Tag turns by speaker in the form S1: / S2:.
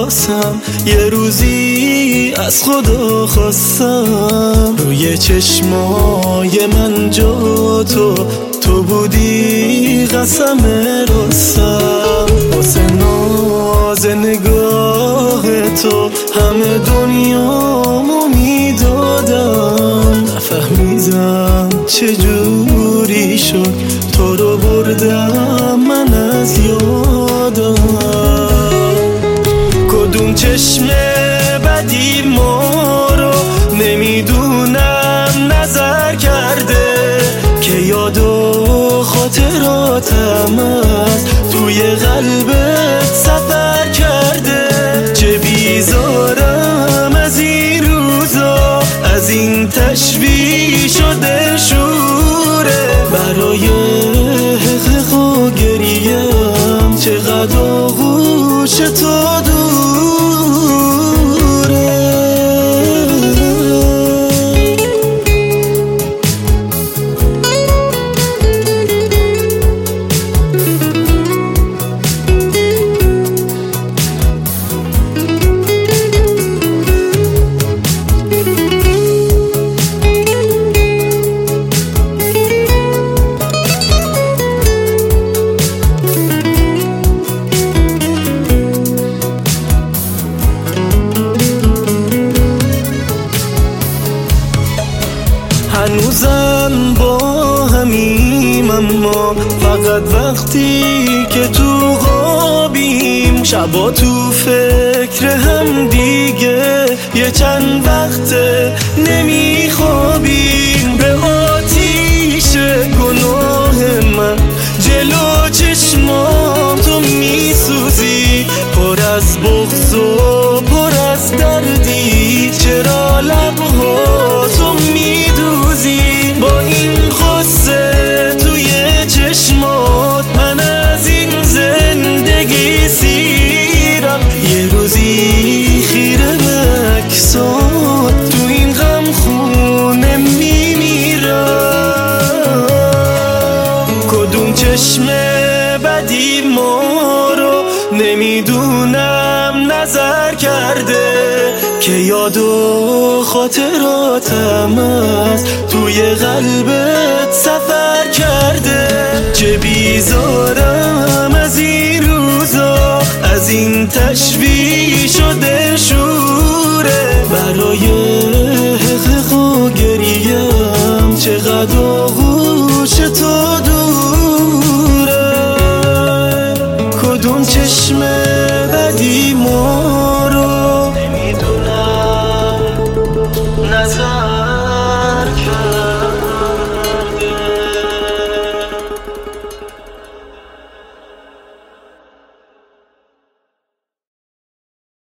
S1: واسم یه روزی از خدا خواستم روی چشمای من جا تو بودی قسم رستم واسه ناز نگاه تو همه دنیامو میدادم نفهمیدم چجوری شد تو رو بردم من از یادم کدوم چشم بدی ما رو نمیدونم نظر کرده که یاد و خاطراتم از توی قلبت سفر کرده چه بیزارم از این روزا از این تشویش و دلشوره برای حقیق و گریم چقدر آغوش تو هنوزم با همیم اما فقط وقتی که تو خوابیم شبا تو فکر هم دیگه یه چند وقته نمیخوابیم به آتیش گناه من جلو چشمام تو میسوزی پر از بغض و پر از دردی چرا لبها تو میدوزی با این غصه توی چشمات من از این زندگی سیرم یه روزی خیره به عکسات تو این غم خونه میمیرم کدوم چشم بدی ما رو نمیدونم نظر کرده که یاد و خاطراتم از توی قلبت سفر کرده چه بیزارم از این روزا از این تشویش و دلشوره برای حقیق و گریم چقدر آغوش تو دوره کدوم چشم بدی ما